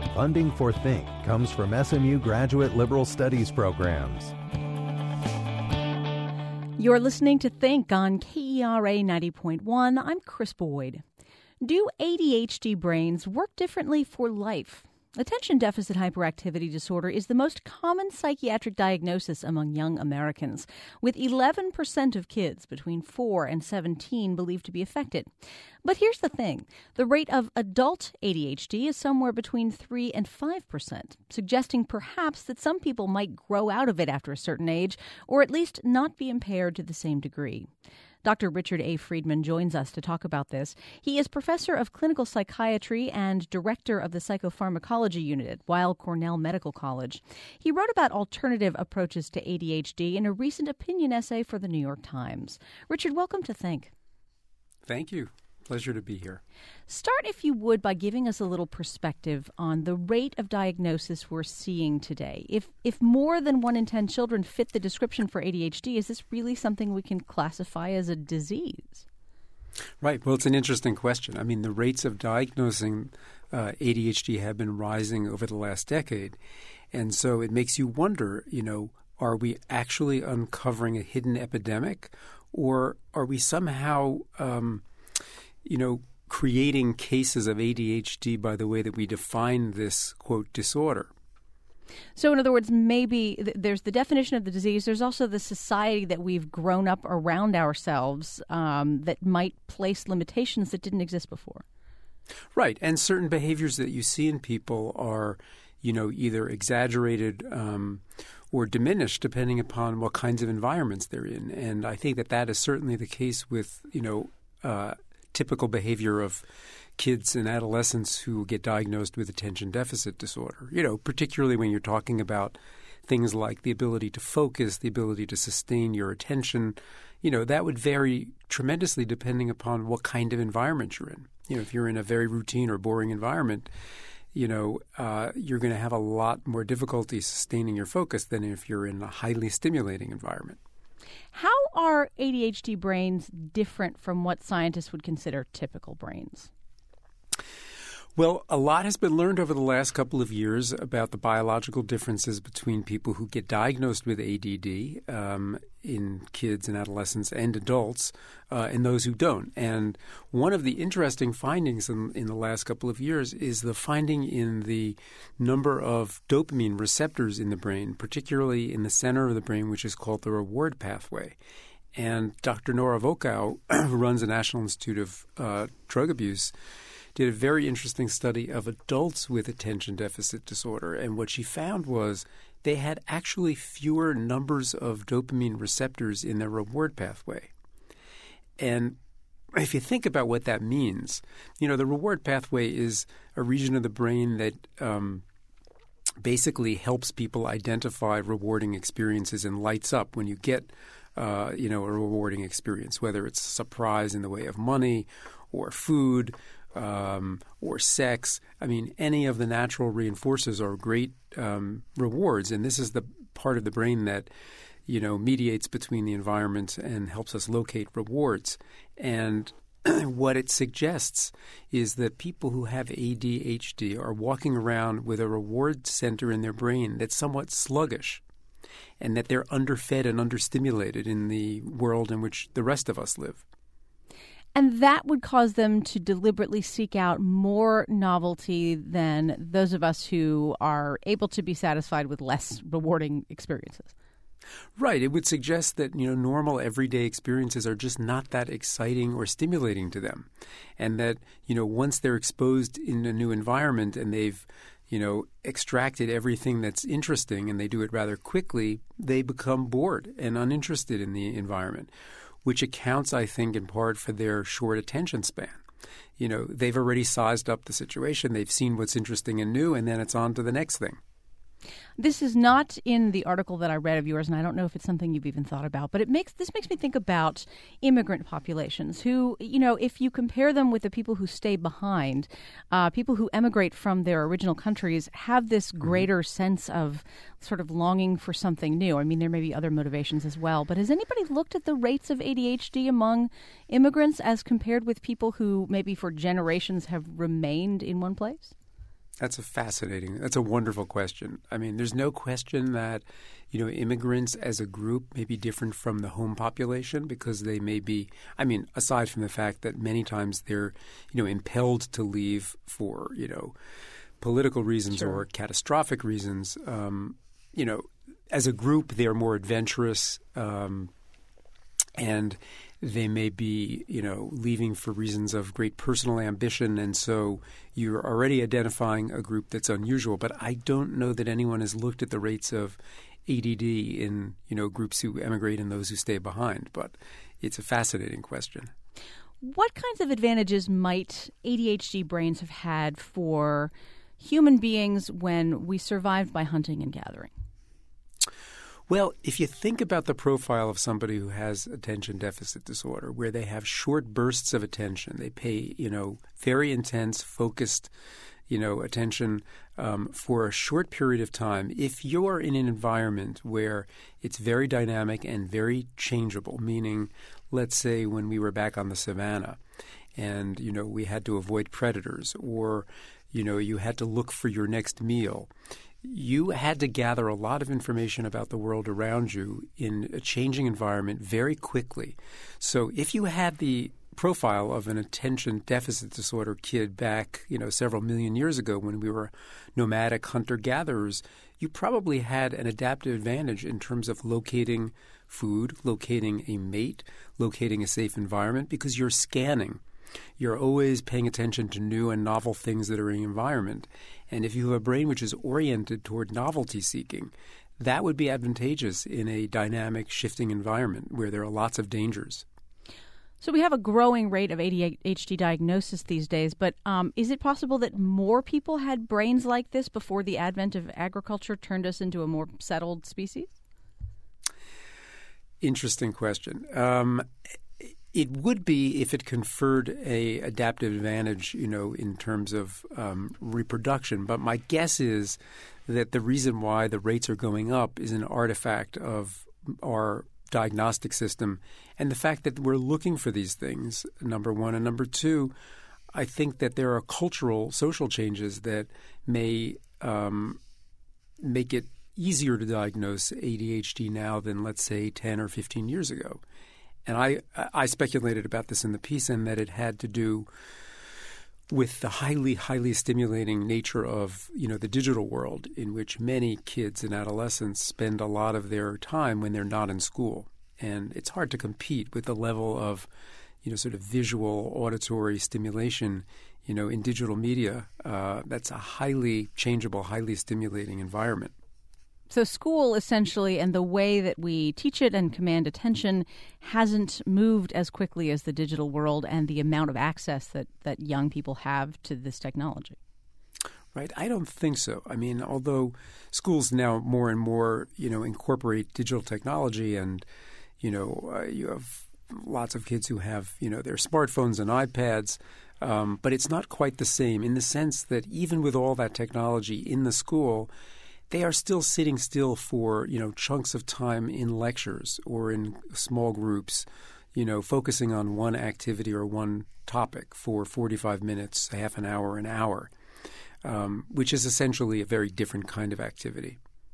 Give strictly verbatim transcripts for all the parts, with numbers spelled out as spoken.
Funding for Think comes from S M U Graduate Liberal Studies programs. You're listening to Think on K E R A ninety point one. I'm Chris Boyd. Do A D H D brains work differently for life? Attention deficit hyperactivity disorder is the most common psychiatric diagnosis among young Americans, with eleven percent of kids between four and seventeen believed to be affected. But here's the thing. The rate of adult A D H D is somewhere between three and five percent, suggesting perhaps that some people might grow out of it after a certain age, or at least not be impaired to the same degree. Doctor Richard A. Friedman joins us to talk about this. He is professor of clinical psychiatry and director of the psychopharmacology unit at Weill Cornell Medical College. He wrote about alternative approaches to A D H D in a recent opinion essay for the New York Times. Richard, welcome to Think. Thank you. Pleasure to be here. Start, if you would, by giving us a little perspective on the rate of diagnosis we're seeing today. If if more than one in ten children fit the description for A D H D, is this really something we can classify as a disease? Right. Well, it's an interesting question. I mean, the rates of diagnosing uh, A D H D have been rising over the last decade. And so it makes you wonder, you know, are we actually uncovering a hidden epidemic, or are we somehow um, you know, creating cases of A D H D by the way that we define this, quote, disorder? So in other words, maybe th- there's the definition of the disease. There's also the society that we've grown up around ourselves um, that might place limitations that didn't exist before. Right. And certain behaviors that you see in people are, you know, either exaggerated um, or diminished depending upon what kinds of environments they're in. And I think that that is certainly the case with, you know, uh, typical behavior of kids and adolescents who get diagnosed with attention deficit disorder, you know, particularly when you're talking about things like the ability to focus, the ability to sustain your attention. You know, that would vary tremendously depending upon what kind of environment you're in. You know, if you're in a very routine or boring environment, you know, uh, you're going to have a lot more difficulty sustaining your focus than if you're in a highly stimulating environment. How are A D H D brains different from what scientists would consider typical brains? Well, a lot has been learned over the last couple of years about the biological differences between people who get diagnosed with A D D um, in kids and adolescents and adults uh, and those who don't. And one of the interesting findings in, in the last couple of years is the finding in the number of dopamine receptors in the brain, particularly in the center of the brain, which is called the reward pathway. And Doctor Nora Volkow, who runs the National Institute of uh, Drug Abuse, did a very interesting study of adults with attention deficit disorder. And what she found was they had actually fewer numbers of dopamine receptors in their reward pathway. And if you think about what that means, you know, the reward pathway is a region of the brain that um, basically helps people identify rewarding experiences and lights up when you get, uh, you know, a rewarding experience, whether it's a surprise in the way of money or food, Um, or sex. I mean, any of the natural reinforcers are great um, rewards. And this is the part of the brain that, you know, mediates between the environment and helps us locate rewards. And what it suggests is that people who have A D H D are walking around with a reward center in their brain that's somewhat sluggish, and that they're underfed and understimulated in the world in which the rest of us live. And that would cause them to deliberately seek out more novelty than those of us who are able to be satisfied with less rewarding experiences. Right. It would suggest that, you know, normal everyday experiences are just not that exciting or stimulating to them. And that, you know, once they're exposed in a new environment and they've, you know, extracted everything that's interesting and they do it rather quickly, they become bored and uninterested in the environment, which accounts, I think, in part for their short attention span. You know, they've already sized up the situation. They've seen what's interesting and new, and then it's on to the next thing. This is not in the article that I read of yours, and I don't know if it's something you've even thought about, but it makes this makes me think about immigrant populations who, you know, if you compare them with the people who stay behind, uh, people who emigrate from their original countries have this greater mm-hmm. sense of sort of longing for something new. I mean, there may be other motivations as well, but has anybody looked at the rates of A D H D among immigrants as compared with people who maybe for generations have remained in one place? That's a fascinating, that's a wonderful question. I mean, there's no question that, you know, immigrants as a group may be different from the home population because they may be, I mean, aside from the fact that many times they're, you know, impelled to leave for, you know, political reasons Sure. or catastrophic reasons, um, you know, as a group, they're more adventurous um, and they may be, you know, leaving for reasons of great personal ambition. And so you're already identifying a group that's unusual. But I don't know that anyone has looked at the rates of A D D in, you know, groups who emigrate and those who stay behind. But it's a fascinating question. What kinds of advantages might A D H D brains have had for human beings when we survived by hunting and gathering? Well, if you think about the profile of somebody who has attention deficit disorder, where they have short bursts of attention, they pay, you know, very intense, focused, you know, attention um, for a short period of time. If you're in an environment where it's very dynamic and very changeable, meaning, let's say when we were back on the savannah and, you know, we had to avoid predators or, you know, you had to look for your next meal, you had to gather a lot of information about the world around you in a changing environment very quickly. So if you had the profile of an attention deficit disorder kid back, you know, several million years ago when we were nomadic hunter-gatherers, you probably had an adaptive advantage in terms of locating food, locating a mate, locating a safe environment because you're scanning. You're always paying attention to new and novel things that are in the environment. And if you have a brain which is oriented toward novelty seeking, that would be advantageous in a dynamic, shifting environment where there are lots of dangers. So we have a growing rate of A D H D diagnosis these days, but um, is it possible that more people had brains like this before the advent of agriculture turned us into a more settled species? Interesting question. Um, It would be if it conferred a adaptive advantage, you know, in terms of um, reproduction. But my guess is that the reason why the rates are going up is an artifact of our diagnostic system and the fact that we're looking for these things, number one. And number two, I think that there are cultural, social changes that may um, make it easier to diagnose A D H D now than, let's say, ten or fifteen years ago. And I, I speculated about this in the piece and that it had to do with the highly, highly stimulating nature of, you know, the digital world in which many kids and adolescents spend a lot of their time when they're not in school. And it's hard to compete with the level of, you know, sort of visual, auditory stimulation, you know, in digital media. Uh, that's a highly changeable, highly stimulating environment. So school essentially and the way that we teach it and command attention hasn't moved as quickly as the digital world and the amount of access that, that young people have to this technology. Right. I don't think so. I mean, although schools now more and more, you know, incorporate digital technology and, you know, uh, you have lots of kids who have, you know, their smartphones and iPads, um, but it's not quite the same in the sense that even with all that technology in the school, they are still sitting still for, you know, chunks of time in lectures or in small groups, you know, focusing on one activity or one topic for forty-five minutes, half an hour, an hour, um, which is essentially a very different kind of activity.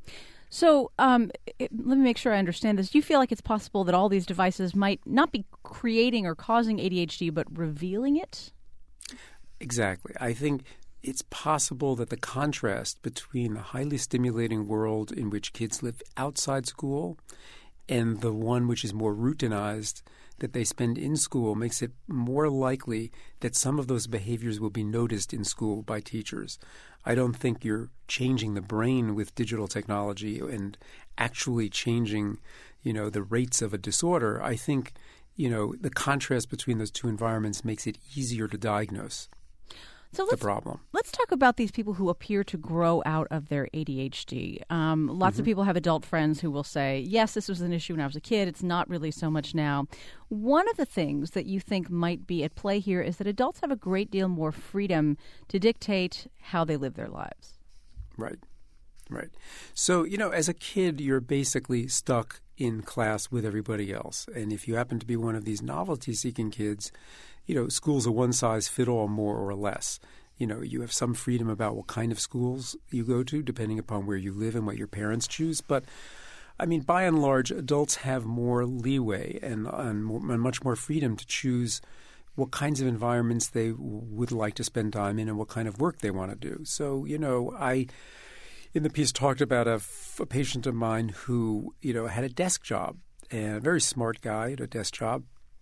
So um, it, let me make sure I understand this. Do you feel like it's possible that all these devices might not be creating or causing A D H D but revealing it? Exactly. I think it's possible that the contrast between the highly stimulating world in which kids live outside school and the one which is more routinized that they spend in school makes it more likely that some of those behaviors will be noticed in school by teachers. I don't think you're changing the brain with digital technology and actually changing, you know, the rates of a disorder. I think, you know, the contrast between those two environments makes it easier to diagnose. So let's, the problem. Let's talk about these people who appear to grow out of their A D H D. Um, lots mm-hmm. of people have adult friends who will say, yes, this was an issue when I was a kid. It's not really so much now. One of the things that you think might be at play here is that adults have a great deal more freedom to dictate how they live their lives. Right, right. So, you know, as a kid, you're basically stuck in class with everybody else. And if you happen to be one of these novelty-seeking kids, you know, school's a one-size-fit-all more or less. You know, you have some freedom about what kind of schools you go to, depending upon where you live and what your parents choose. But, I mean, by and large, adults have more leeway and, and, more, and much more freedom to choose what kinds of environments they would like to spend time in and what kind of work they want to do. So, you know, I, in the piece, talked about a, a patient of mine who, you know, had a desk job, and a very smart guy at a desk job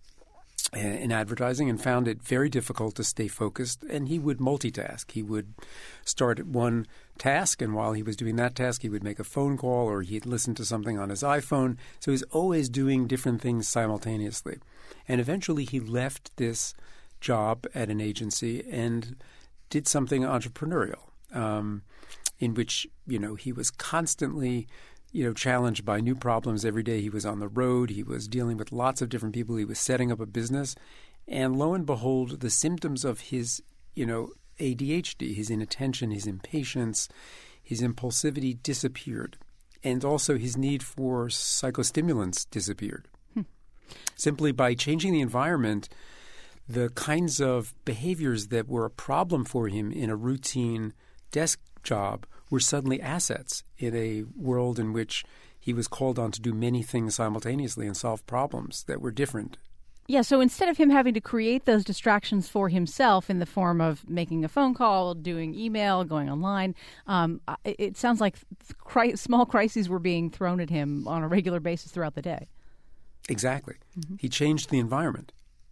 in advertising, and found it very difficult to stay focused. And he would multitask. He would start at one task, and while he was doing that task, he would make a phone call or he'd listen to something on his iPhone. So he's always doing different things simultaneously. And eventually he left this job at an agency and did something entrepreneurial, um, in which, you know, he was constantly you know, challenged by new problems every day. He was on the road. He was dealing with lots of different people. He was setting up a business. And lo and behold, the symptoms of his, you know, A D H D, his inattention, his impatience, his impulsivity disappeared. And also his need for psychostimulants disappeared. Hmm. Simply by changing the environment, the kinds of behaviors that were a problem for him in a routine desk job were suddenly assets in a world in which he was called on to do many things simultaneously and solve problems that were different. Yeah, so instead of him having to create those distractions for himself in the form of making a phone call, doing email, going online, um, it sounds like cri- small crises were being thrown at him on a regular basis throughout the day. Exactly. Mm-hmm. He changed the environment.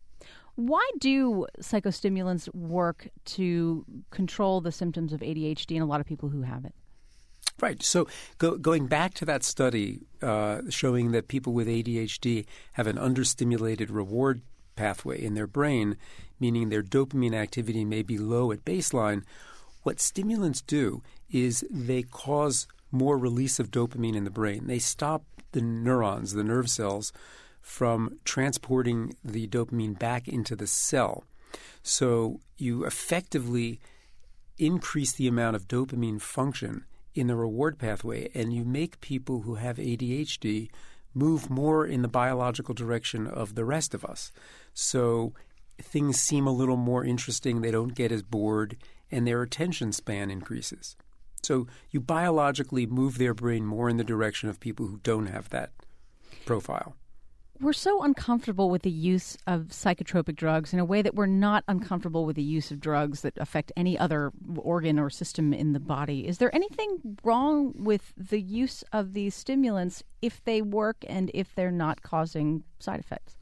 Why do psychostimulants work to control the symptoms of A D H D in a lot of people who have it? Right. So go, going back to that study uh, showing that people with A D H D have an understimulated reward pathway in their brain, meaning their dopamine activity may be low at baseline, what stimulants do is they cause more release of dopamine in the brain. They stop the neurons, the nerve cells, from transporting the dopamine back into the cell. So you effectively increase the amount of dopamine function in the reward pathway, and you make people who have A D H D move more in the biological direction of the rest of us. So things seem a little more interesting, they don't get as bored, and their attention span increases. So you biologically move their brain more in the direction of people who don't have that profile. We're so uncomfortable with the use of psychotropic drugs in a way that we're not uncomfortable with the use of drugs that affect any other organ or system in the body. Is there anything wrong with the use of these stimulants if they work and if they're not causing side effects?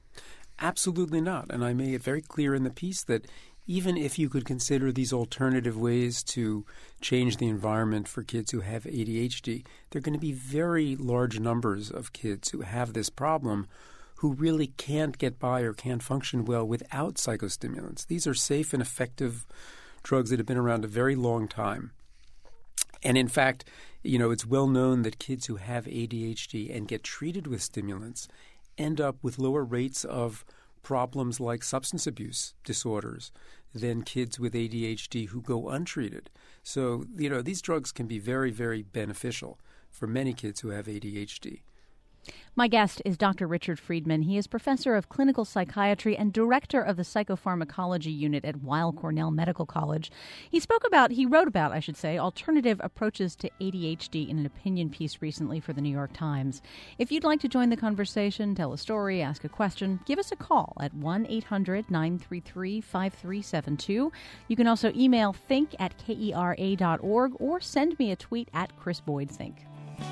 Absolutely not. And I made it very clear in the piece that even if you could consider these alternative ways to change the environment for kids who have A D H D, there are going to be very large numbers of kids who have this problem who really can't get by or can't function well without psychostimulants. These are safe and effective drugs that have been around a very long time. And in fact, you know, it's well known that kids who have A D H D and get treated with stimulants end up with lower rates of problems like substance abuse disorders than kids with A D H D who go untreated. So, you know, these drugs can be very, very beneficial for many kids who have A D H D. My guest is Doctor Richard Friedman. He is professor of clinical psychiatry and director of the psychopharmacology unit at Weill Cornell Medical College. He spoke about, he wrote about, I should say, alternative approaches to A D H D in an opinion piece recently for the New York Times. If you'd like to join the conversation, tell a story, ask a question, give us a call at one eight hundred nine three three five three seven two. You can also email think at kera dot org or send me a tweet at Chris Boyd Think.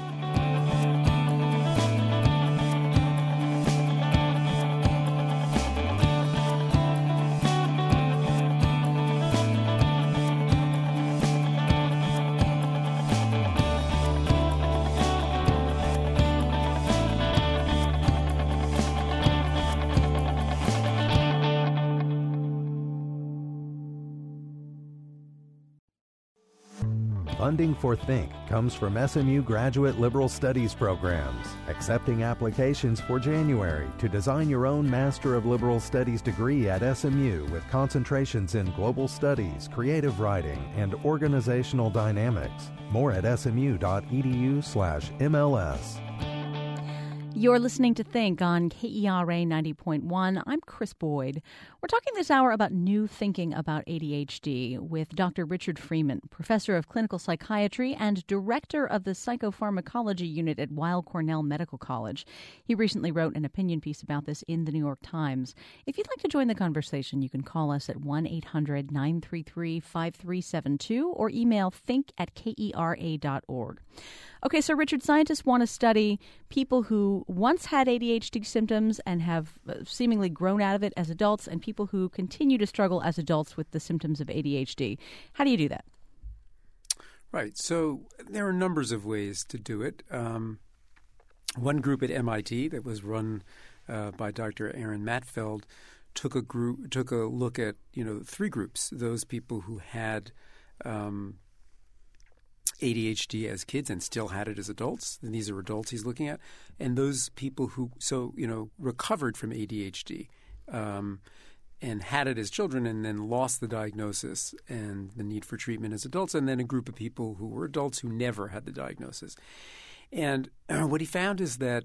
Funding for Think comes from S M U Graduate Liberal Studies programs, accepting applications for January to design your own Master of Liberal Studies degree at S M U with concentrations in global studies, creative writing, and organizational dynamics. More at smu.edu slash MLS. You're listening to Think on K E R A ninety point one. I'm Chris Boyd. We're talking this hour about new thinking about A D H D with Doctor Richard Freeman, professor of clinical psychiatry and director of the psychopharmacology unit at Weill Cornell Medical College. He recently wrote an opinion piece about this in the New York Times. If you'd like to join the conversation, you can call us at one eight hundred nine three three five three seven two or email think at kera dot org. Okay, so Richard, scientists want to study people who once had A D H D symptoms and have seemingly grown out of it as adults, and people who continue to struggle as adults with the symptoms of A D H D. How do you do that? Right. So there are numbers of ways to do it. Um, one group at M I T that was run uh, by Doctor Aaron Mattfeld took a group took a look at you know three groups: those people who had um, A D H D as kids and still had it as adults, and these are adults he's looking at, and those people who so you know recovered from A D H D um, and had it as children and then lost the diagnosis and the need for treatment as adults, and then a group of people who were adults who never had the diagnosis. And uh, what he found is that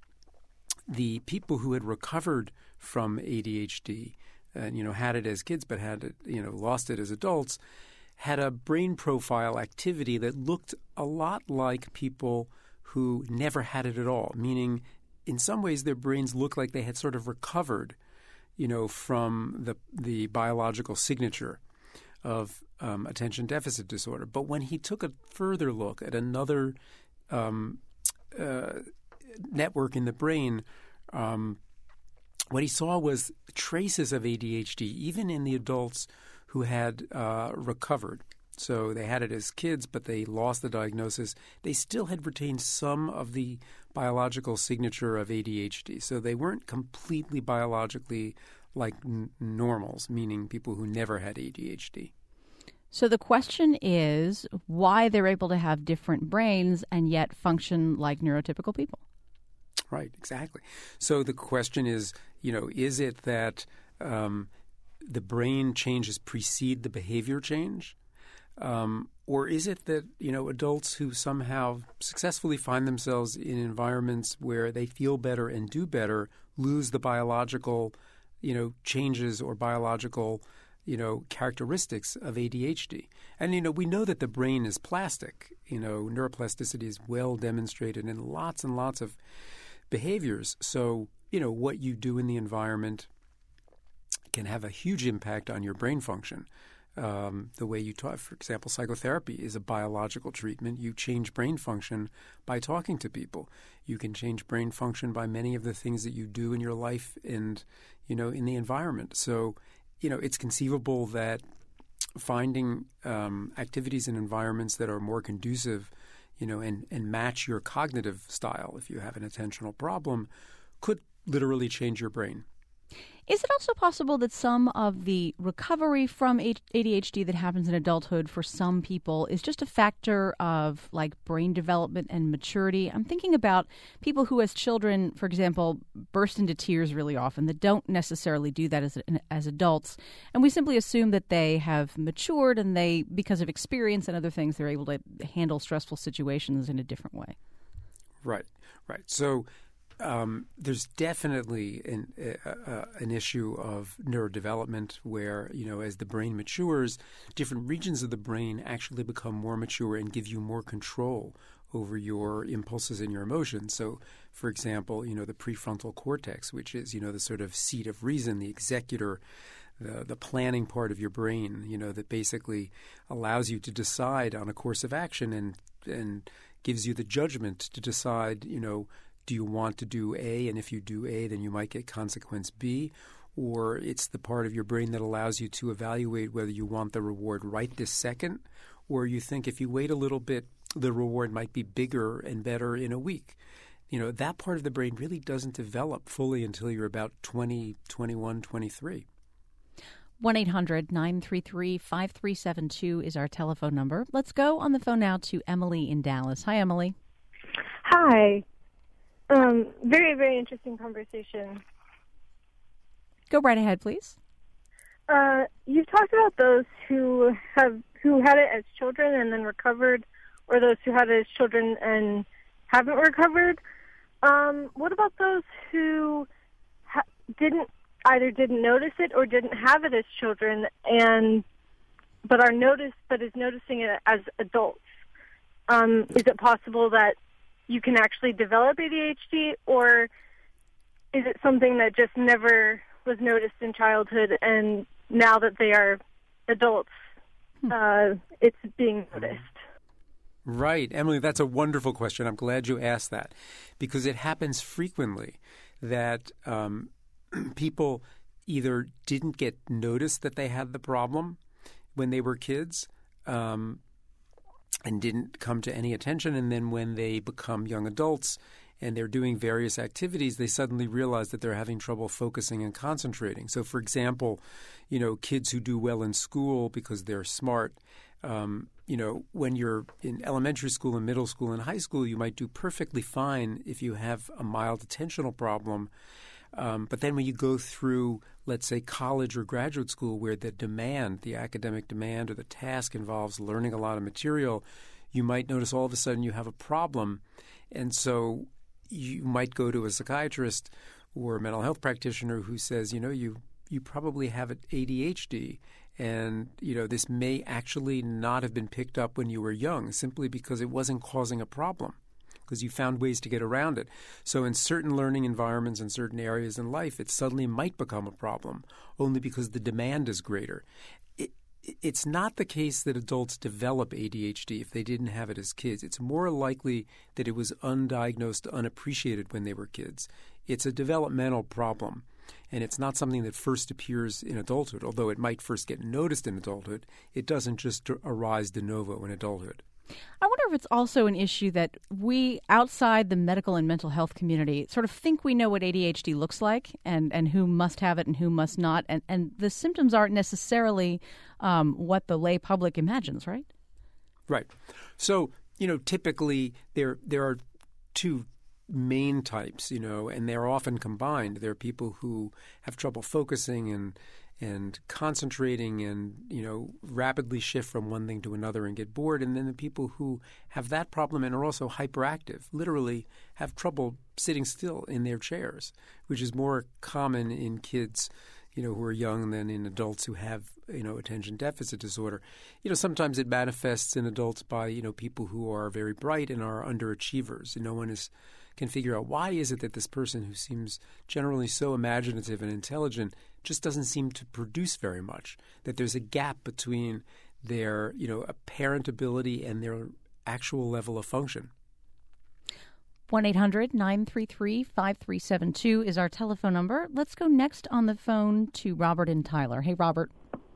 the people who had recovered from A D H D and you know had it as kids but had it you know lost it as adults had a brain profile activity that looked a lot like people who never had it at all, meaning in some ways their brains looked like they had sort of recovered, you know, from the the biological signature of um, attention deficit disorder. But when he took a further look at another um, uh, network in the brain, um, what he saw was traces of A D H D, even in the adults who had uh, recovered. So they had it as kids, but they lost the diagnosis. They still had retained some of the biological signature of A D H D. So they weren't completely biologically like n- normals, meaning people who never had A D H D. So the question is why they're able to have different brains and yet function like neurotypical people. Right, exactly. So the question is, you know, is it that um, the brain changes precede the behavior change? Um, or is it that, you know, adults who somehow successfully find themselves in environments where they feel better and do better lose the biological, you know, changes or biological, you know, characteristics of A D H D? And, you know, we know that the brain is plastic. You know, neuroplasticity is well demonstrated in lots and lots of behaviors. So, you know, what you do in the environment can have a huge impact on your brain function. Um, the way you talk, for example, psychotherapy is a biological treatment. You change brain function by talking to people. You can change brain function by many of the things that you do in your life and, you know, in the environment. So, you know, it's conceivable that finding um, activities and environments that are more conducive, you know, and, and match your cognitive style if you have an attentional problem could literally change your brain. Is it also possible that some of the recovery from A D H D that happens in adulthood for some people is just a factor of like brain development and maturity? I'm thinking about people who as children, for example, burst into tears really often that don't necessarily do that as as adults. And we simply assume that they have matured and they, because of experience and other things, they're able to handle stressful situations in a different way. Right, right. So Um, there's definitely an, uh, an issue of neurodevelopment where, you know, as the brain matures, different regions of the brain actually become more mature and give you more control over your impulses and your emotions. So, for example, you know, the prefrontal cortex, which is, you know, the sort of seat of reason, the executor, the, the planning part of your brain, you know, that basically allows you to decide on a course of action and and gives you the judgment to decide, you know, do you want to do A? And if you do A, then you might get consequence B. Or it's the part of your brain that allows you to evaluate whether you want the reward right this second, or you think if you wait a little bit, the reward might be bigger and better in a week. You know, that part of the brain really doesn't develop fully until you're about twenty, twenty-one, twenty-three. one eight hundred nine three three five three seven two is our telephone number. Let's go on the phone now to Emily in Dallas. Hi, Emily. Hi. Um, very, very interesting conversation. Go right ahead, please. Uh, you've talked about those who have who had it as children and then recovered, or those who had it as children and haven't recovered. Um, what about those who ha- didn't either didn't notice it or didn't have it as children, and but are noticed but is noticing it as adults? Um, is it possible that you can actually develop A D H D, or is it something that just never was noticed in childhood, and now that they are adults, uh, it's being noticed? Right. Emily, that's a wonderful question. I'm glad you asked that, because it happens frequently that um, people either didn't get noticed that they had the problem when they were kids um, and didn't come to any attention, and then when they become young adults and they're doing various activities, they suddenly realize that they're having trouble focusing and concentrating. So, for example, you know, kids who do well in school because they're smart, um, you know, when you're in elementary school and middle school and high school, you might do perfectly fine if you have a mild attentional problem. Um, but then when you go through, let's say, college or graduate school, where the demand, the academic demand or the task involves learning a lot of material, you might notice all of a sudden you have a problem. And so you might go to a psychiatrist or a mental health practitioner who says, you know, you you probably have A D H D. And, you know, this may actually not have been picked up when you were young simply because it wasn't causing a problem, because you found ways to get around it. So in certain learning environments and certain areas in life, it suddenly might become a problem only because the demand is greater. It, it's not the case that adults develop A D H D if they didn't have it as kids. It's more likely that it was undiagnosed, unappreciated when they were kids. It's a developmental problem. And it's not something that first appears in adulthood. Although it might first get noticed in adulthood, it doesn't just arise de novo in adulthood. I wonder if it's also an issue that we, outside the medical and mental health community, sort of think we know what A D H D looks like and, and who must have it and who must not. And, and the symptoms aren't necessarily um, what the lay public imagines, right? Right. So, you know, typically there there are two main types, you know, and they're often combined. There are people who have trouble focusing and and concentrating and, you know, rapidly shift from one thing to another and get bored. And then the people who have that problem and are also hyperactive, literally have trouble sitting still in their chairs, which is more common in kids, you know, who are young than in adults who have, you know, attention deficit disorder. You know, sometimes it manifests in adults by, you know, people who are very bright and are underachievers. And no one is can figure out why is it that this person who seems generally so imaginative and intelligent just doesn't seem to produce very much, that there's a gap between their, you know, apparent ability and their actual level of function. one eight hundred nine three three five three seven two is our telephone number. Let's go next on the phone to Robert in Tyler. Hey, Robert.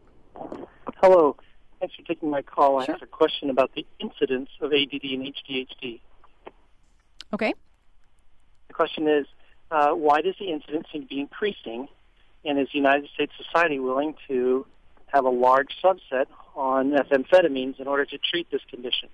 Hello. Thanks for taking my call. Sure. I have a question about the incidence of A D D and H D H D. Okay. The question is, uh, why does the incidence seem to be increasing? And is the United States society willing to have a large subset on methamphetamines in order to treat this condition?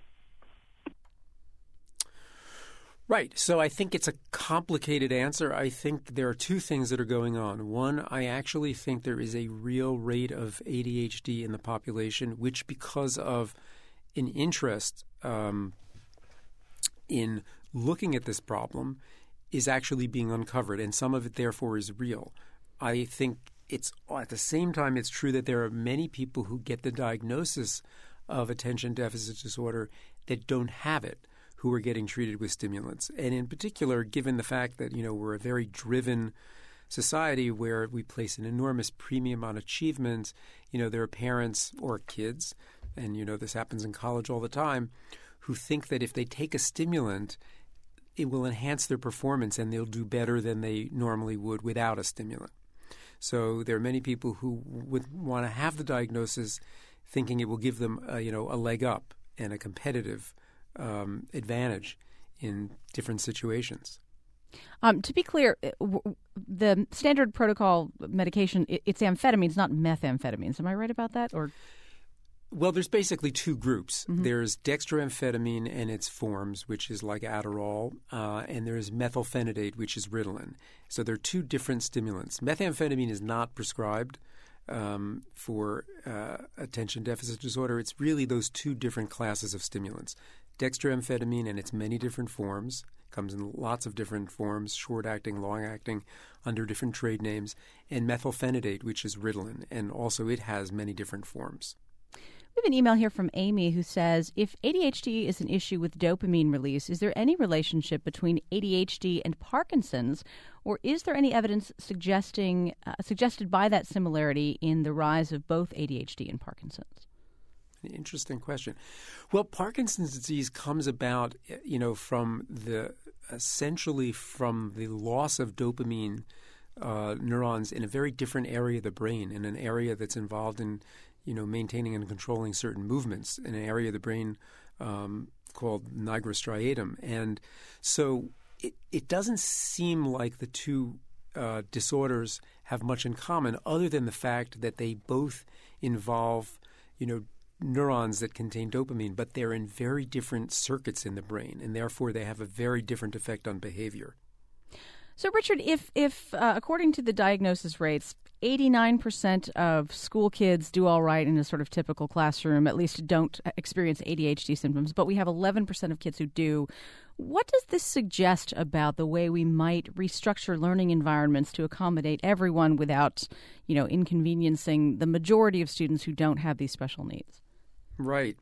Right. So I think it's a complicated answer. I think there are two things that are going on. One, I actually think there is a real rate of A D H D in the population, which because of an interest um, in looking at this problem is actually being uncovered, and some of it, therefore, is real. I think it's at the same time it's true that there are many people who get the diagnosis of attention deficit disorder that don't have it, who are getting treated with stimulants. And in particular, given the fact that, you know, we're a very driven society where we place an enormous premium on achievement, you know, there are parents or kids, and, you know, this happens in college all the time, who think that if they take a stimulant, it will enhance their performance and they'll do better than they normally would without a stimulant. So there are many people who would want to have the diagnosis thinking it will give them, a, you know, a leg up and a competitive um, advantage in different situations. Um, to be clear, the standard protocol medication, it's amphetamines, not methamphetamines. Am I right about that? Or Well, there's basically two groups. Mm-hmm. There's dextroamphetamine and its forms, which is like Adderall, uh, and there's methylphenidate, which is Ritalin. So there are two different stimulants. Methamphetamine is not prescribed um, for uh, attention deficit disorder. It's really those two different classes of stimulants. Dextroamphetamine and its many different forms comes in lots of different forms, short-acting, long-acting, under different trade names, and methylphenidate, which is Ritalin, and also it has many different forms. We have an email here from Amy who says, if A D H D is an issue with dopamine release, is there any relationship between A D H D and Parkinson's, or is there any evidence suggesting uh, suggested by that similarity in the rise of both A D H D and Parkinson's? An interesting question. Well, Parkinson's disease comes about, you know, from the essentially from the loss of dopamine uh, neurons in a very different area of the brain, in an area that's involved in you know, maintaining and controlling certain movements in an area of the brain um, called nigrostriatum. And so it, it doesn't seem like the two uh, disorders have much in common other than the fact that they both involve, you know, neurons that contain dopamine, but they're in very different circuits in the brain, and therefore they have a very different effect on behavior. So, Richard, if, if uh, according to the diagnosis rates, eighty-nine percent of school kids do all right in a sort of typical classroom, at least don't experience A D H D symptoms, but we have eleven percent of kids who do. What does this suggest about the way we might restructure learning environments to accommodate everyone without, you know, inconveniencing the majority of students who don't have these special needs? Right.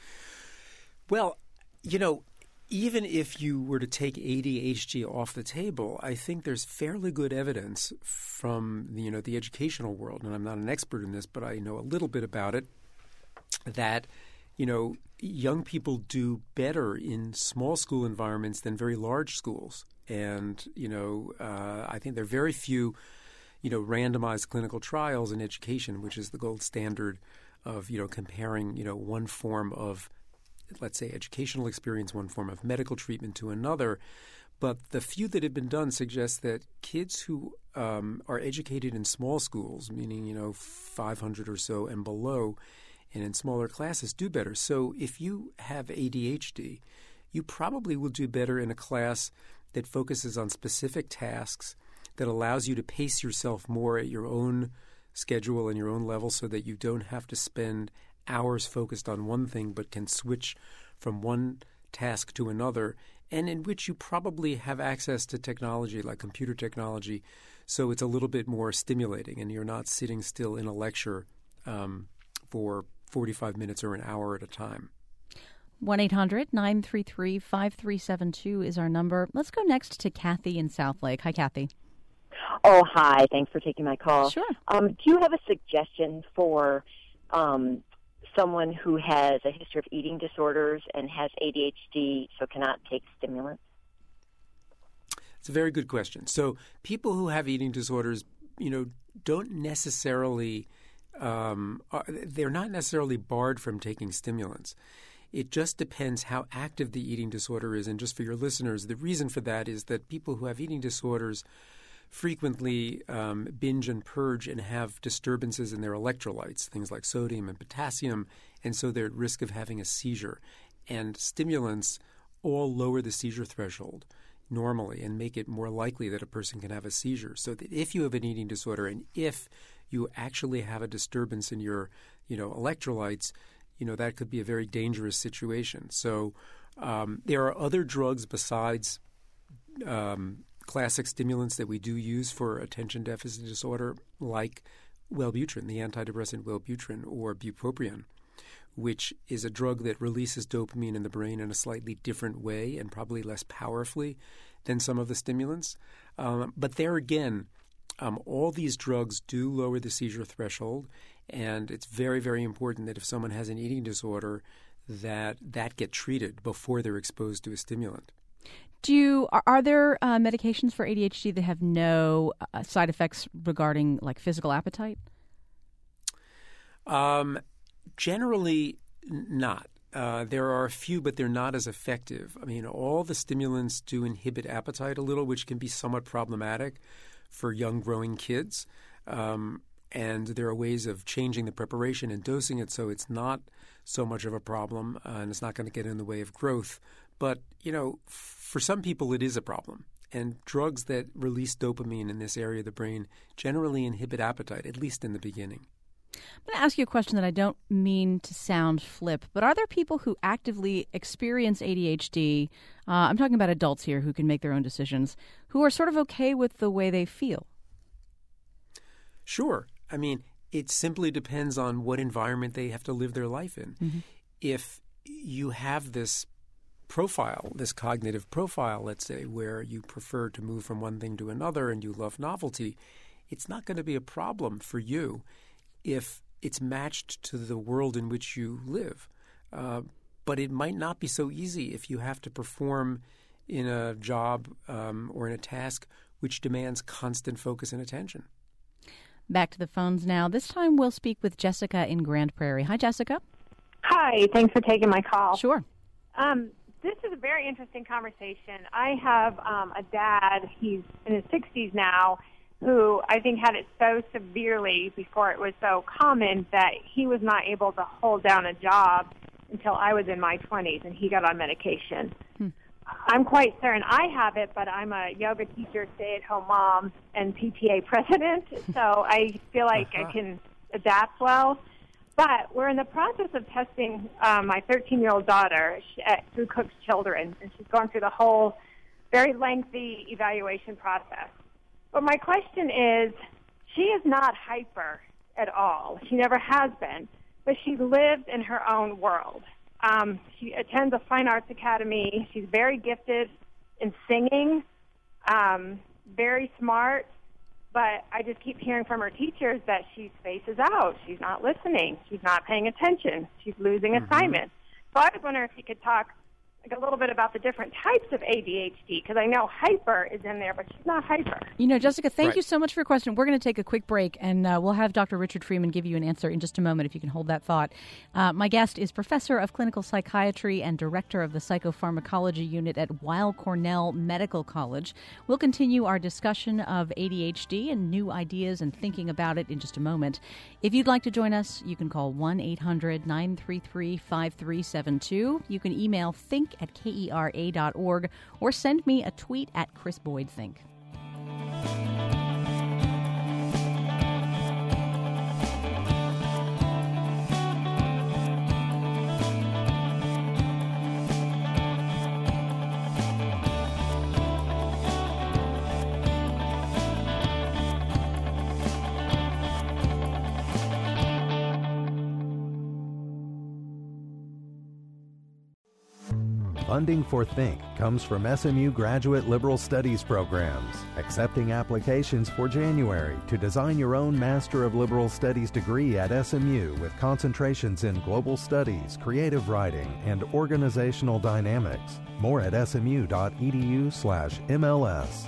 Well, you know, even if you were to take A D H D off the table, I think there's fairly good evidence from the, you know, the educational world, and I'm not an expert in this, but I know a little bit about it, that, you know, young people do better in small school environments than very large schools. And, you know, uh, I think there are very few, you know, randomized clinical trials in education, which is the gold standard of, you know, comparing, you know, one form of, let's say, educational experience, one form of medical treatment to another. But the few that have been done suggest that kids who um, are educated in small schools, meaning, you know, five hundred or so and below, and in smaller classes, do better. So if you have A D H D, you probably will do better in a class that focuses on specific tasks, that allows you to pace yourself more at your own schedule and your own level so that you don't have to spend hours focused on one thing but can switch from one task to another, and in which you probably have access to technology like computer technology, so it's a little bit more stimulating and you're not sitting still in a lecture um, for forty-five minutes or an hour at a time. one eight hundred nine three three five three seven two is our number. Let's go next to Kathy in Southlake. Hi, Kathy. Oh, hi. Thanks for taking my call. Sure. Um, do you have a suggestion for um, someone who has a history of eating disorders and has A D H D, so cannot take stimulants? It's a very good question. So people who have eating disorders, you know, don't necessarily um, – they're not necessarily barred from taking stimulants. It just depends how active the eating disorder is. And just for your listeners, the reason for that is that people who have eating disorders frequently um, binge and purge and have disturbances in their electrolytes, things like sodium and potassium, and so they're at risk of having a seizure. And stimulants all lower the seizure threshold normally and make it more likely that a person can have a seizure. So that if you have an eating disorder and if you actually have a disturbance in your, you know, electrolytes, you know, that could be a very dangerous situation. So um, there are other drugs besides um, classic stimulants that we do use for attention deficit disorder, like Wellbutrin, the antidepressant Wellbutrin, or bupropion, which is a drug that releases dopamine in the brain in a slightly different way and probably less powerfully than some of the stimulants. Um, but there again, um, all these drugs do lower the seizure threshold, and it's very, very important that if someone has an eating disorder, that that get treated before they're exposed to a stimulant. Do you, are, are there uh, medications for A D H D that have no uh, side effects regarding like physical appetite? Um, generally n- not. Uh, there are a few, but they're not as effective. I mean, all the stimulants do inhibit appetite a little, which can be somewhat problematic for young growing kids. Um, and there are ways of changing the preparation and dosing it so it's not so much of a problem uh, and it's not going to get in the way of growth. But, you know, for some people it is a problem. And drugs that release dopamine in this area of the brain generally inhibit appetite, at least in the beginning. I'm going to ask you a question that I don't mean to sound flip, but are there people who actively experience A D H D, uh, I'm talking about adults here who can make their own decisions, who are sort of okay with the way they feel? Sure. I mean, it simply depends on what environment they have to live their life in. Mm-hmm. If you have this profile, this cognitive profile, let's say, where you prefer to move from one thing to another and you love novelty, it's not going to be a problem for you if it's matched to the world in which you live. Uh, but it might not be so easy if you have to perform in a job um, or in a task which demands constant focus and attention. Back to the phones now. This time we'll speak with Jessica in Grand Prairie. Hi, Jessica. Hi. Thanks for taking my call. Sure. Um, this is a very interesting conversation. I have um, a dad, he's in his sixties now, who I think had it so severely before it was so common that he was not able to hold down a job until I was in my twenties, and he got on medication. Hmm. I'm quite certain I have it, but I'm a yoga teacher, stay-at-home mom, and P T A president, so I feel like uh-huh. I can adapt well. But we're in the process of testing um, my thirteen-year-old daughter she, uh, through Cook's Children, and she's gone through the whole very lengthy evaluation process. But my question is, she is not hyper at all. She never has been, but she lives in her own world. Um, she attends a fine arts academy. She's very gifted in singing, um, very smart, but I just keep hearing from her teachers that she spaces out. She's not listening. She's not paying attention. She's losing mm-hmm. assignments. So I was wondering if you could talk like a little bit about the different types of A D H D, because I know hyper is in there, but she's not hyper. You know, Jessica, thank right. you so much for your question. We're going to take a quick break, and uh, we'll have Doctor Richard Freeman give you an answer in just a moment, if you can hold that thought. Uh, my guest is Professor of Clinical Psychiatry and Director of the Psychopharmacology Unit at Weill Cornell Medical College. We'll continue our discussion of A D H D and new ideas and thinking about it in just a moment. If you'd like to join us, you can call one eight hundred nine three three five three seven two. You can email think at kera dot org or send me a tweet at Chris Boyd Think. Funding for Think comes from S M U Graduate Liberal Studies programs, accepting applications for January to design your own Master of Liberal Studies degree at S M U with concentrations in global studies, creative writing, and organizational dynamics. More at smu.edu slash MLS.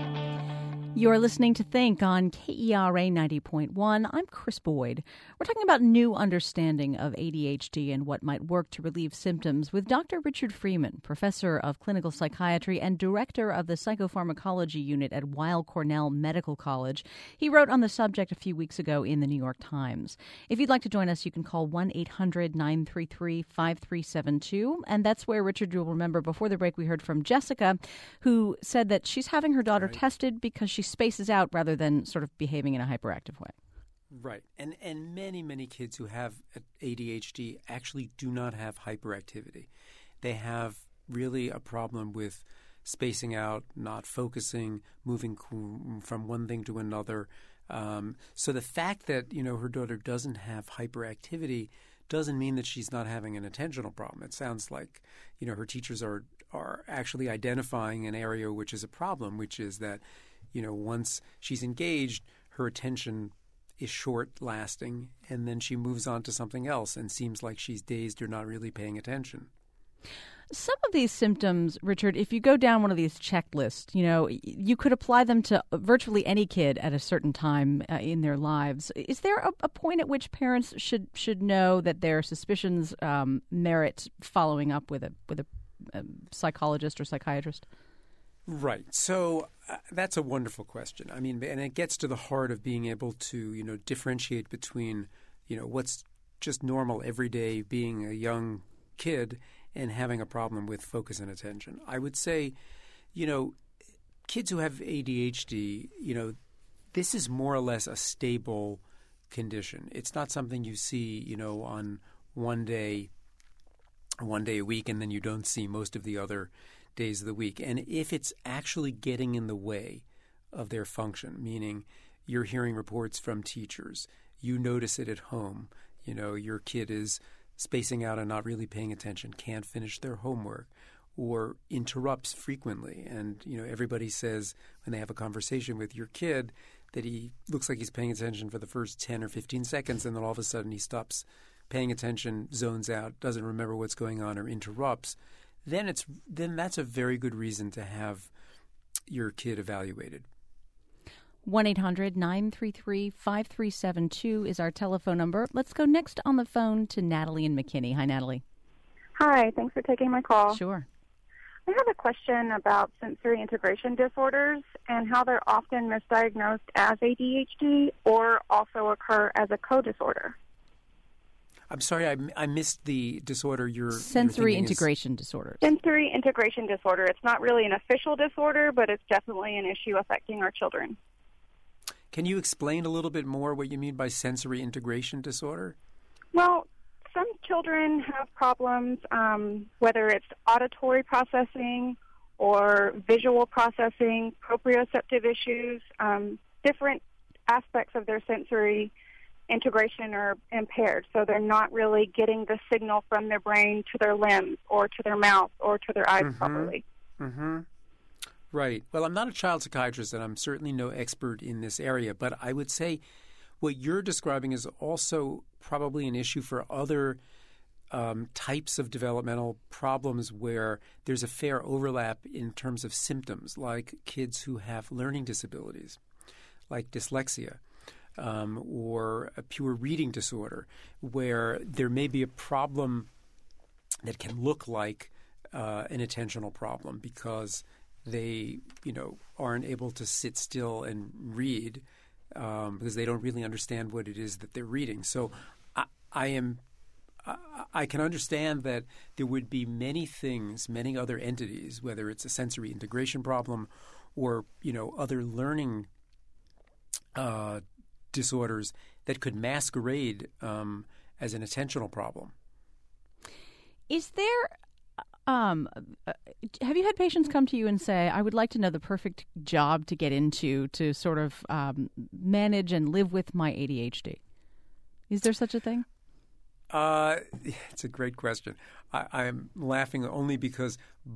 You're listening to Think on K E R A ninety point one. I'm Chris Boyd. We're talking about new understanding of A D H D and what might work to relieve symptoms with Doctor Richard Freeman, Professor of Clinical Psychiatry and Director of the Psychopharmacology Unit at Weill Cornell Medical College. He wrote on the subject a few weeks ago in the New York Times. If you'd like to join us, you can call one eight hundred nine three three five three seven two. And that's where, Richard, you'll remember before the break we heard from Jessica, who said that she's having her daughter right. tested because she spaces out rather than sort of behaving in a hyperactive way. Right. And and many, many kids who have A D H D actually do not have hyperactivity. They have really a problem with spacing out, not focusing, moving from one thing to another. Um, so the fact that, you know, her daughter doesn't have hyperactivity doesn't mean that she's not having an attentional problem. It sounds like, you know, her teachers are are actually identifying an area which is a problem, which is that, you know, once she's engaged, her attention is short-lasting, and then she moves on to something else and seems like she's dazed or not really paying attention. Some of these symptoms, Richard, if you go down one of these checklists, you know, you could apply them to virtually any kid at a certain time uh, in their lives. Is there a, a point at which parents should should know that their suspicions um, merit following up with a with a, a psychologist or psychiatrist? Right. So uh, that's a wonderful question. I mean, and it gets to the heart of being able to, you know, differentiate between, you know, what's just normal everyday being a young kid and having a problem with focus and attention. I would say, you know, kids who have A D H D, you know, this is more or less a stable condition. It's not something you see, you know, on one day, one day a week, and then you don't see most of the other days of the week. And if it's actually getting in the way of their function, meaning you're hearing reports from teachers, you notice it at home, you know, your kid is spacing out and not really paying attention, can't finish their homework, or interrupts frequently. And, you know, everybody says when they have a conversation with your kid that he looks like he's paying attention for the first ten or fifteen seconds, and then all of a sudden he stops paying attention, zones out, doesn't remember what's going on, or interrupts, then it's then that's a very good reason to have your kid evaluated. one eight hundred nine three three five three seven two is our telephone number. Let's go next on the phone to Natalie in McKinney. Hi, Natalie. Hi, thanks for taking my call. Sure. I have a question about sensory integration disorders and how they're often misdiagnosed as A D H D or also occur as a co-disorder. I'm sorry, I, I missed the disorder you're Sensory you're integration is... disorders. Sensory integration disorder. It's not really an official disorder, but it's definitely an issue affecting our children. Can you explain a little bit more what you mean by sensory integration disorder? Well, some children have problems, um, whether it's auditory processing or visual processing, proprioceptive issues, um, different aspects of their sensory integration are impaired. So they're not really getting the signal from their brain to their limbs or to their mouth or to their eyes mm-hmm. properly. Mm-hmm. Right. Well, I'm not a child psychiatrist, and I'm certainly no expert in this area, but I would say what you're describing is also probably an issue for other um, types of developmental problems where there's a fair overlap in terms of symptoms, like kids who have learning disabilities, like dyslexia, um, or a pure reading disorder, where there may be a problem that can look like uh, an attentional problem because they, you know, aren't able to sit still and read um, because they don't really understand what it is that they're reading. So I, I am, I, I can understand that there would be many things, many other entities, whether it's a sensory integration problem or, you know, other learning uh, disorders that could masquerade um, as an attentional problem. Is there Um, uh, have you had patients come to you and say, I would like to know the perfect job to get into to sort of um, manage and live with my A D H D? Is there such a thing? Uh, it's a great question. I, I'm laughing only because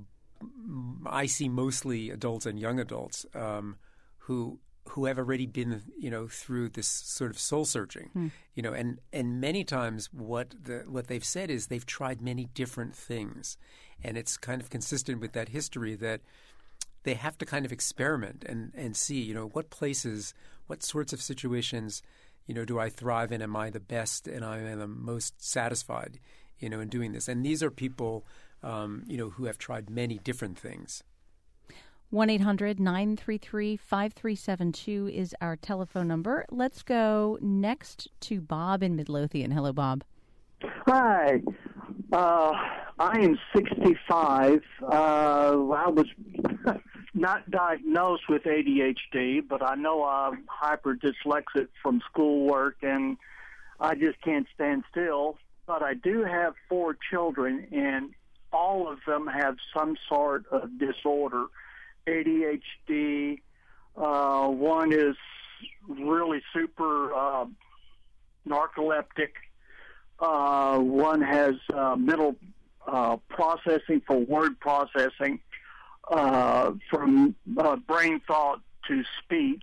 I see mostly adults and young adults um, who who have already been, you know, through this sort of soul searching, hmm. you know, and, and many times what the what they've said is they've tried many different things. And it's kind of consistent with that history that they have to kind of experiment and, and see, you know, what places, what sorts of situations, you know, do I thrive in? Am I the best and I am the most satisfied, you know, in doing this? And these are people, um, you know, who have tried many different things. one eight hundred nine three three five three seven two is our telephone number. Let's go next to Bob in Midlothian. Hello, Bob. Hi. Uh, I am sixty-five. Uh, I was not diagnosed with A D H D, but I know I'm hyper-dyslexic from schoolwork, and I just can't stand still. But I do have four children, and all of them have some sort of disorder. A D H D, uh, one is really super uh, narcoleptic. Uh, one has uh, mental uh, processing for word processing, uh, from uh, brain thought to speech.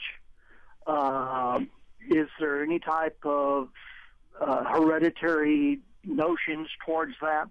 Uh, is there any type of uh, hereditary notions towards that?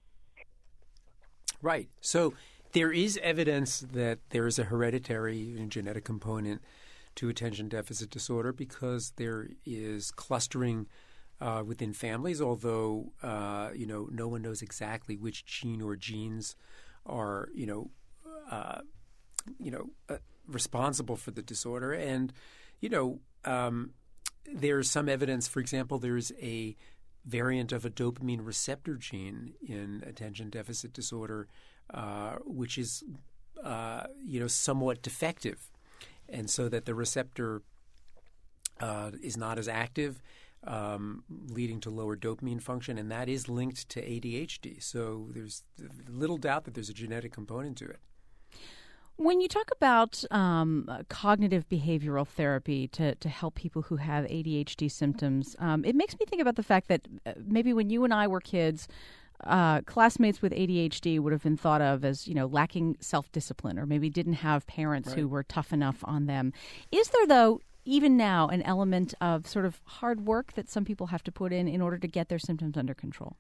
Right. So there is evidence that there is a hereditary and genetic component to attention deficit disorder because there is clustering uh, within families, although, uh, you know, no one knows exactly which gene or genes are, you know, uh, you know, uh, responsible for the disorder. And, you know, um, there's some evidence, for example, there's a variant of a dopamine receptor gene in attention deficit disorder, uh, which is, uh, you know, somewhat defective. And so that the receptor uh, is not as active. um, leading to lower dopamine function, and that is linked to A D H D. So there's little doubt that there's a genetic component to it. When you talk about um, cognitive behavioral therapy to, to help people who have A D H D symptoms, um, it makes me think about the fact that maybe when you and I were kids, uh, classmates with A D H D would have been thought of as, you know, lacking self-discipline, or maybe didn't have parents right. who were tough enough on them. Is there, though, even now, an element of sort of hard work that some people have to put in in order to get their symptoms under control?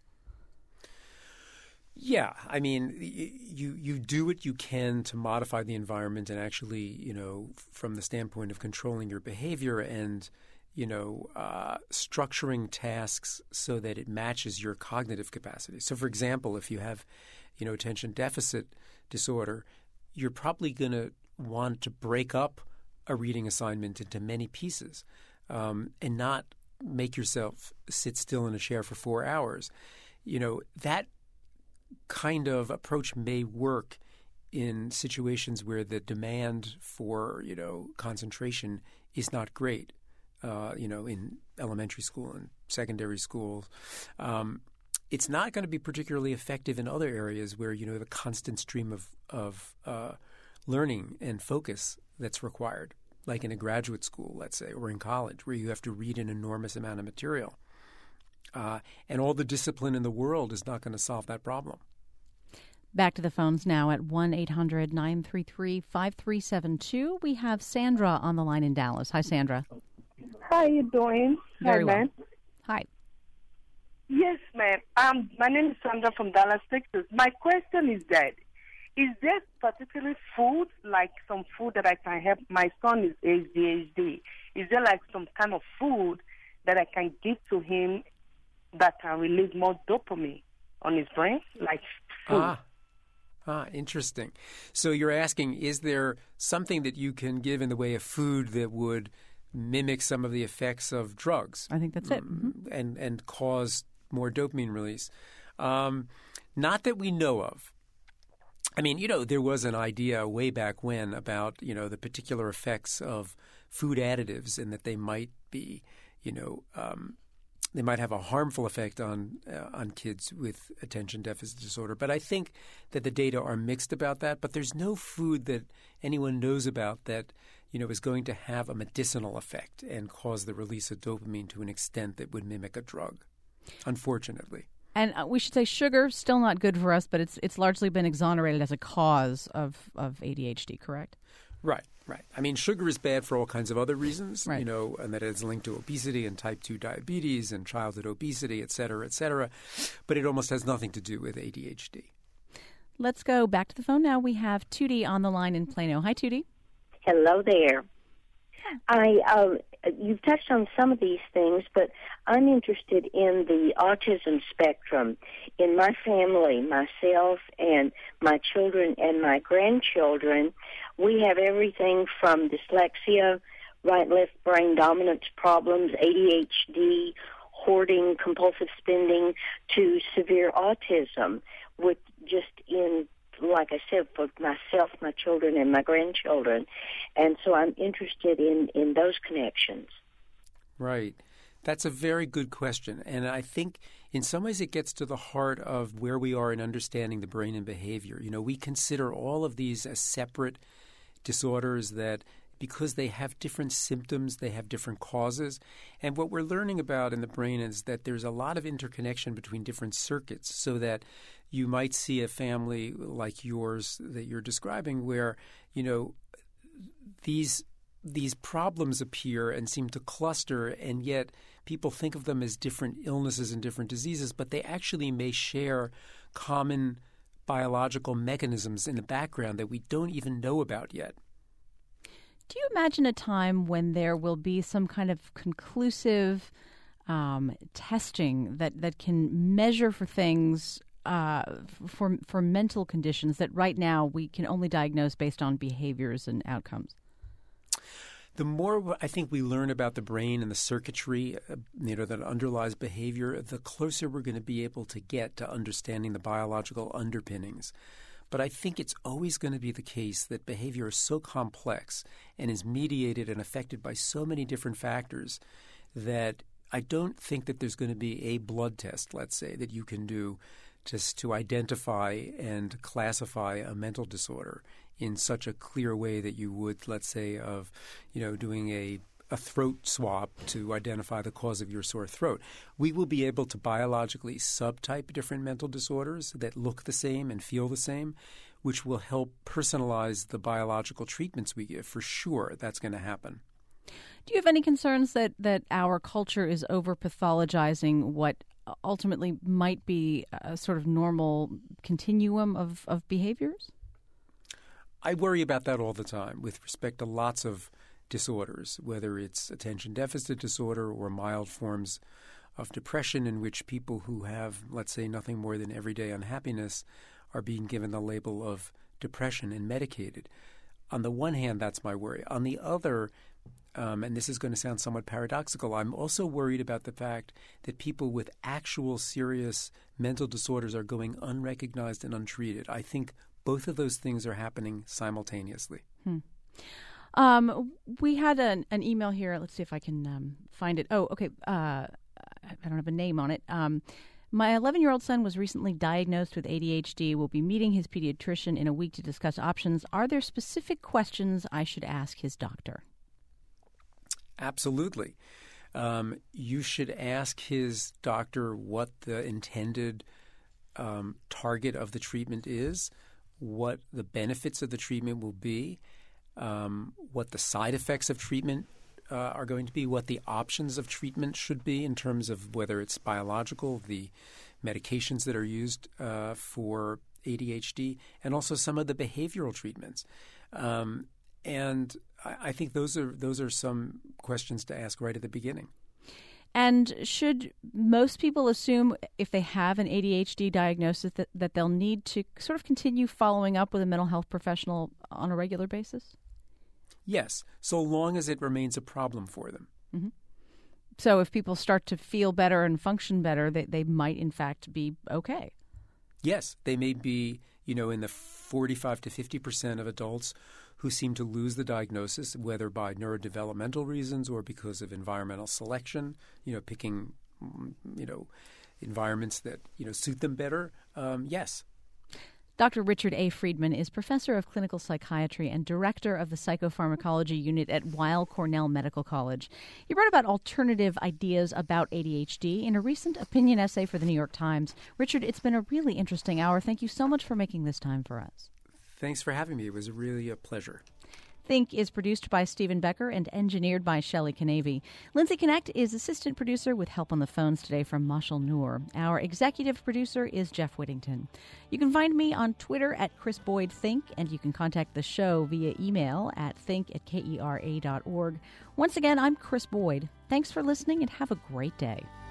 Yeah, I mean, you you do what you can to modify the environment and actually, you know, from the standpoint of controlling your behavior and, you know, uh, structuring tasks so that it matches your cognitive capacity. So, for example, if you have, you know, attention deficit disorder, you're probably going to want to break up a reading assignment into many pieces um, and not make yourself sit still in a chair for four hours. You know, that kind of approach may work in situations where the demand for, you know, concentration is not great, uh, you know, in elementary school and secondary school. Um, it's not going to be particularly effective in other areas where, you know, the constant stream of, of uh, learning and focus that's required, like in a graduate school, let's say, or in college, where you have to read an enormous amount of material. Uh, and all the discipline in the world is not going to solve that problem. Back to the phones now at one eight hundred nine three three five three seven two. We have Sandra on the line in Dallas. Hi, Sandra. How are you doing? Very Hi, well. ma'am. Hi. Yes, ma'am. Um, my name is Sandra from Dallas, Texas. My question is that, is there particular food, like some food that I can help? My son is A D H D. Is there like some kind of food that I can give to him that can release more dopamine on his brain, like food? Ah. Ah, interesting. So you're asking, is there something that you can give in the way of food that would mimic some of the effects of drugs? I think that's it. Mm-hmm. And and cause more dopamine release? Um, not that we know of. I mean, you know, there was an idea way back when about, you know, the particular effects of food additives and that they might be, you know, um, they might have a harmful effect on uh, on kids with attention deficit disorder. But I think that the data are mixed about that. But there's no food that anyone knows about that, you know, is going to have a medicinal effect and cause the release of dopamine to an extent that would mimic a drug, unfortunately. And uh, we should say sugar, still not good for us, but it's it's largely been exonerated as a cause of, of A D H D, correct? Right, right. I mean, sugar is bad for all kinds of other reasons, right. you know, and that it's linked to obesity and type two diabetes and childhood obesity, et cetera, et cetera. But it almost has nothing to do with A D H D. Let's go back to the phone now. We have Tootie on the line in Plano. Hi, Tootie. Hello there. I uh, you've touched on some of these things, but I'm interested in the autism spectrum. In my family, myself and my children and my grandchildren, we have everything from dyslexia, right-left brain dominance problems, A D H D, hoarding, compulsive spending, to severe autism, with just in like I said, for myself, my children, and my grandchildren. And so I'm interested in, in those connections. Right. That's a very good question. And I think in some ways it gets to the heart of where we are in understanding the brain and behavior. You know, we consider all of these as separate disorders that because they have different symptoms, they have different causes. And what we're learning about in the brain is that there's a lot of interconnection between different circuits, so that you might see a family like yours that you're describing where, you know, these these problems appear and seem to cluster, and yet people think of them as different illnesses and different diseases, but they actually may share common biological mechanisms in the background that we don't even know about yet. Do you imagine a time when there will be some kind of conclusive um, testing that, that can measure for things, uh, for for mental conditions that right now we can only diagnose based on behaviors and outcomes? The more I think we learn about the brain and the circuitry, uh, you know, that underlies behavior, the closer we're going to be able to get to understanding the biological underpinnings. But I think it's always going to be the case that behavior is so complex and is mediated and affected by so many different factors that I don't think that there's going to be a blood test, let's say, that you can do just to identify and classify a mental disorder in such a clear way that you would, let's say, of, you know, doing a a throat swab to identify the cause of your sore throat. We will be able to biologically subtype different mental disorders that look the same and feel the same, which will help personalize the biological treatments we give. For sure, that's going to happen. Do you have any concerns that, that our culture is over-pathologizing what ultimately might be a sort of normal continuum of, of behaviors? I worry about that all the time with respect to lots of disorders, whether it's attention deficit disorder or mild forms of depression in which people who have, let's say, nothing more than everyday unhappiness are being given the label of depression and medicated. On the one hand, that's my worry. On the other, um, and this is going to sound somewhat paradoxical, I'm also worried about the fact that people with actual serious mental disorders are going unrecognized and untreated. I think both of those things are happening simultaneously. Hmm. Um, we had an, an email here. Let's see if I can um, find it. Oh, okay. Uh, I don't have a name on it. Um, my eleven-year-old son was recently diagnosed with A D H D. We'll be meeting his pediatrician in a week to discuss options. Are there specific questions I should ask his doctor? Absolutely. Um, you should ask his doctor what the intended um, target of the treatment is, what the benefits of the treatment will be, Um, what the side effects of treatment uh, are going to be, what the options of treatment should be in terms of whether it's biological, the medications that are used uh, for A D H D, and also some of the behavioral treatments. Um, and I, I think those are those are some questions to ask right at the beginning. And should most people assume if they have an A D H D diagnosis that, that they'll need to sort of continue following up with a mental health professional on a regular basis? Yes, so long as it remains a problem for them. Mm-hmm. So if people start to feel better and function better, they, they might in fact be okay. Yes, they may be, you know, in the forty-five to fifty percent of adults who seem to lose the diagnosis, whether by neurodevelopmental reasons or because of environmental selection, you know, picking, you know, environments that, you know, suit them better. Um, yes. Doctor Richard A. Friedman is professor of clinical psychiatry and director of the psychopharmacology unit at Weill Cornell Medical College. He wrote about alternative ideas about A D H D in a recent opinion essay for the New York Times. Richard, it's been a really interesting hour. Thank you so much for making this time for us. Thanks for having me. It was really a pleasure. Think is produced by Stephen Becker and engineered by Shelley Canavy. Lindsay Connect is assistant producer with help on the phones today from Marshall Noor. Our executive producer is Jeff Whittington. You can find me on Twitter at Chris Boyd Think, and you can contact the show via email at think at kera dot org. Once again, I'm Chris Boyd. Thanks for listening and have a great day.